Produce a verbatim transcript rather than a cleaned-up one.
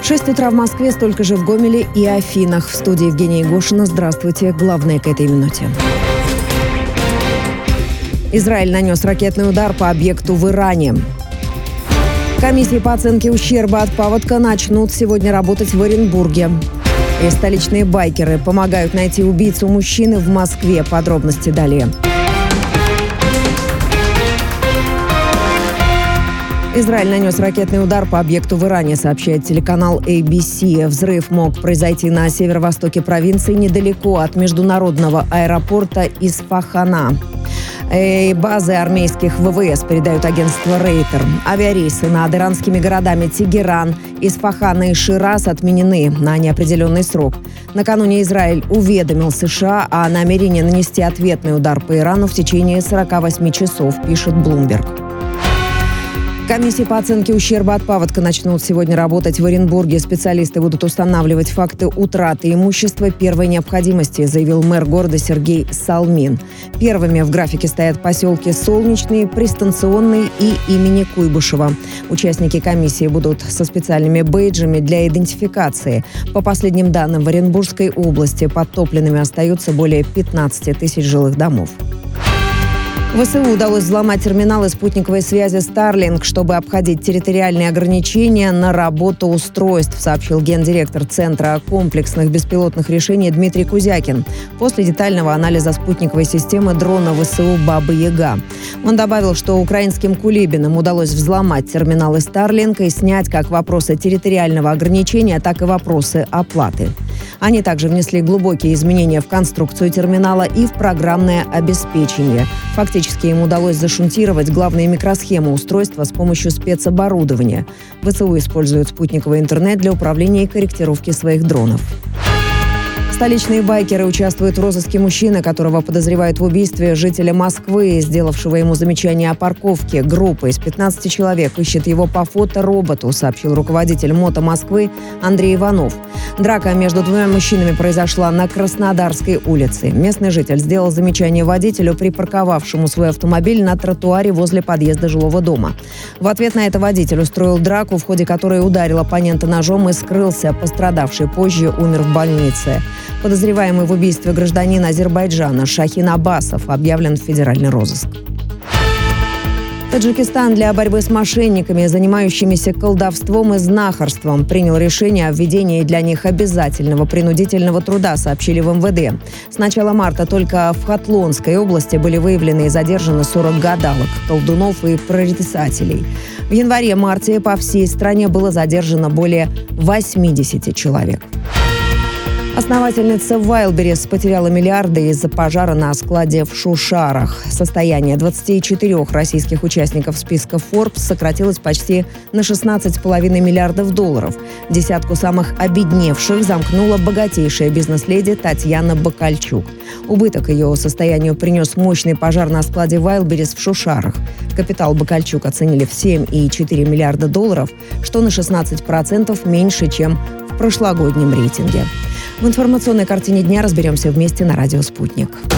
шесть утра в Москве, столько же в Гомеле и Афинах. В студии Евгения Егошина. Здравствуйте. Главное к этой минуте. Израиль нанес ракетный удар по объекту в Иране. Комиссии по оценке ущерба от паводка начнут сегодня работать в Оренбурге. И столичные байкеры помогают найти убийцу мужчины в Москве. Подробности далее. Израиль нанес ракетный удар по объекту в Иране, сообщает телеканал эй би си. Взрыв мог произойти на северо-востоке провинции, недалеко от международного аэропорта Исфахана. И базы армейских вэ вэ эс, передают агентство Рейтер. Авиарейсы над иранскими городами Тегеран, Исфахан и Шираз отменены на неопределенный срок. Накануне Израиль уведомил США о намерении нанести ответный удар по Ирану в течение сорока восьми часов, пишет Bloomberg. Комиссии по оценке ущерба от паводка начнут сегодня работать в Оренбурге. Специалисты будут устанавливать факты утраты имущества первой необходимости, заявил мэр города Сергей Салмин. Первыми в графике стоят поселки Солнечный, Пристанционный и имени Куйбышева. Участники комиссии будут со специальными бейджами для идентификации. По последним данным, в Оренбургской области подтопленными остаются более пятнадцати тысяч жилых домов. ВСУ удалось взломать терминалы спутниковой связи Starlink, чтобы обходить территориальные ограничения на работу устройств, сообщил гендиректор Центра комплексных беспилотных решений Дмитрий Кузякин после детального анализа спутниковой системы дрона ВСУ «Баба-Яга». Он добавил, что украинским кулибинам удалось взломать терминалы Starlink и снять как вопросы территориального ограничения, так и вопросы оплаты. Они также внесли глубокие изменения в конструкцию терминала и в программное обеспечение. Фактически им удалось зашунтировать главные микросхемы устройства с помощью спецоборудования. ВСУ используют спутниковый интернет для управления и корректировки своих дронов. Столичные байкеры участвуют в розыске мужчины, которого подозревают в убийстве жителя Москвы, сделавшего ему замечание о парковке. Группа из пятнадцати человек ищет его по фотороботу, сообщил руководитель МОТО Москвы Андрей Иванов. Драка между двумя мужчинами произошла на Краснодарской улице. Местный житель сделал замечание водителю, припарковавшему свой автомобиль на тротуаре возле подъезда жилого дома. В ответ на это водитель устроил драку, в ходе которой ударил оппонента ножом и скрылся. Пострадавший позже умер в больнице. Подозреваемый в убийстве гражданина Азербайджана Шахин Абасов объявлен в федеральный розыск. Таджикистан для борьбы с мошенниками, занимающимися колдовством и знахарством, принял решение о введении для них обязательного принудительного труда, сообщили в эм вэ дэ. С начала марта только в Хатлонской области были выявлены и задержаны сорок гадалок, колдунов и прорицателей. В январе-марте по всей стране было задержано более восьмидесяти человек. Основательница Wildberries потеряла миллиарды из-за пожара на складе в Шушарах. Состояние двадцати четырёх российских участников списка Forbes сократилось почти на шестнадцать целых пять десятых миллиардов долларов. Десятку самых обедневших замкнула богатейшая бизнес-леди Татьяна Бакальчук. Убыток ее состоянию принес мощный пожар на складе Wildberries в Шушарах. Капитал Бакальчук оценили в семь целых четыре десятых миллиарда долларов, что на шестнадцать процентов меньше, чем в прошлогоднем рейтинге. В информационной картине дня разберемся вместе на радио «Спутник».